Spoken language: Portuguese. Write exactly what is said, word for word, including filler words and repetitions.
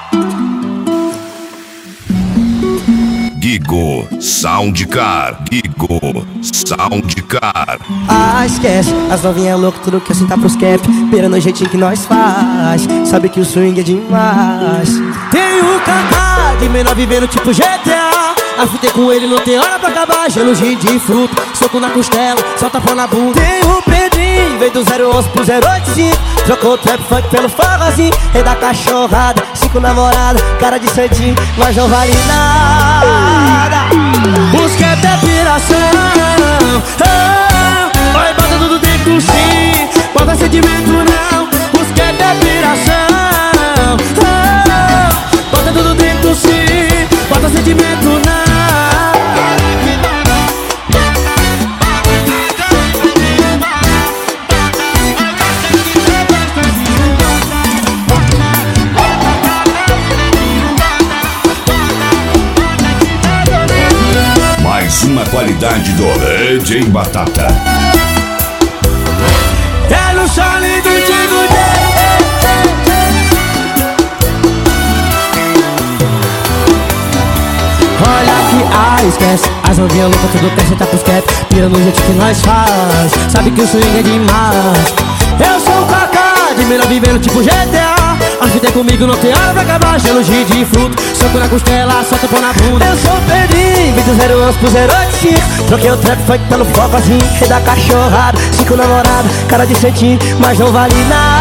Gigo Soundcar, Gigo Soundcar. Ah, esquece, as novinhas loucas, tudo que assim tá pros cap. Pera no jeitinho que nós faz, sabe que o swing é demais. Tem o Kaká de menor vivendo tipo G T A. Afutei com ele, não tem hora pra acabar. Gelo de fruta, soco na costela, solta pão na bunda. Tem o Pedrinho, veio do zero onze pro zero oito cinco. Trocou o trap funk pelo forrozinho. Rei da cachorrada, cinco namoradas, cara de santinho, mas não vale nada. Os que é piração, oh, oi, bota tudo dentro do sim, bota sentimento não. Os que é piração, oh, bota tudo dentro do sim, bota sentimento não. Mais uma qualidade do D J Batata. É no chale do Digo olha que, ah, esquece, as novinhas loucas, tudo quer sentar pros cap. Pira no jeito que nós faz, sabe que o swing é demais. Eu sou o Kaká, de melhor vivendo tipo G T A. A vida é comigo, não tem hora pra acabar. Gelo de fruto, soco na costela, solta pão na bunda. Eu sou o Pedrinho, vim do zero onze pro zero oito cinco. Troquei o trap funk pelo focozinho. Rei da cachorrada, cinco namoradas, cara de santinho, mas não vale nada.